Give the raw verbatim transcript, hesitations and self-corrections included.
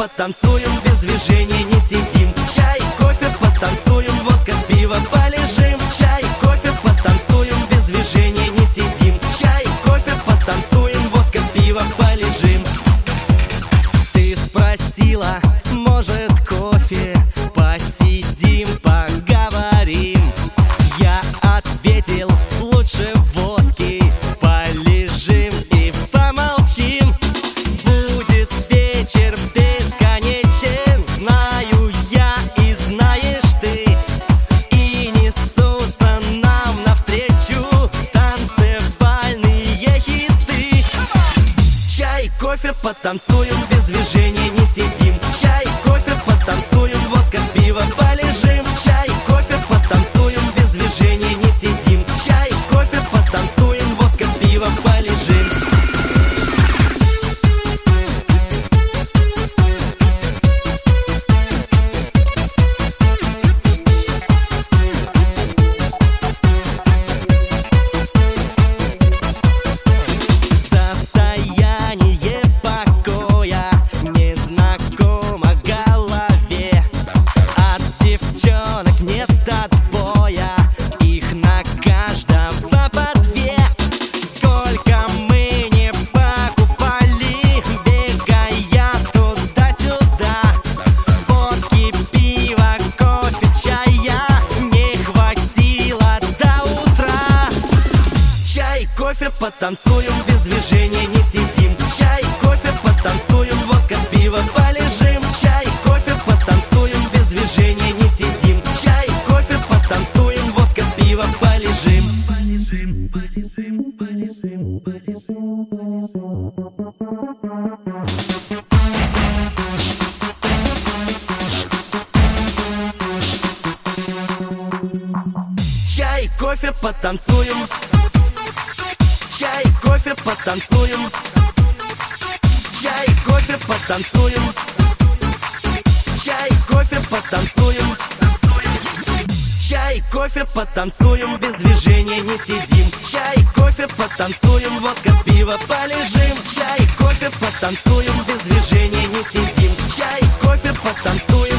потанцуем, без движения не сидим. Чай, кофе, потанцуем, водка, пиво, полежим. Чай, кофе, потанцуем, без движения не сидим. Чай, кофе, потанцуем, водка, пиво, полежим. Ты спросила, может, кофе, посидим, поговорим. Я ответил, лучше водки, полежим и помолчим. Будет вечер бесконечен, знаю я и знаешь ты. И несутся нам навстречу танцевальные хиты. Чай, кофе, потанцуем, без движения не сидим. Чай, кофе, потанцуем, водка, пиво, полежим. Чай, кофе, потанцуем, без движения не сидим. Чай, кофе, потанцуем, водка, пиво, полежим. Состояние покоя незнакомо голове. От девчонок нет отбоя, их на каждого по две. Сколько мы не покупали, бегая туда-сюда. Водки, пива, кофе, чая не хватило до утра. Чай, кофе, потанцуем, без движения не сидим. Чай, кофе, потанцуем, водка, пиво, полежим. Чай, кофе, потанцуем, без движения не сидим. Чай, кофе, потанцуем, водка, пиво, полежим. Полежим, полежим, полежим, полежим, полежим. Чай, кофе, потанцуем. Чай, кофе, потанцуем. Чай, кофе, потанцуем. Чай, кофе, потанцуем. Чай, кофе, потанцуем, без движения не сидим. Чай, кофе, потанцуем, водка, пиво, полежим. Чай, кофе, потанцуем, без движения не сидим. Чай, кофе, потанцуем.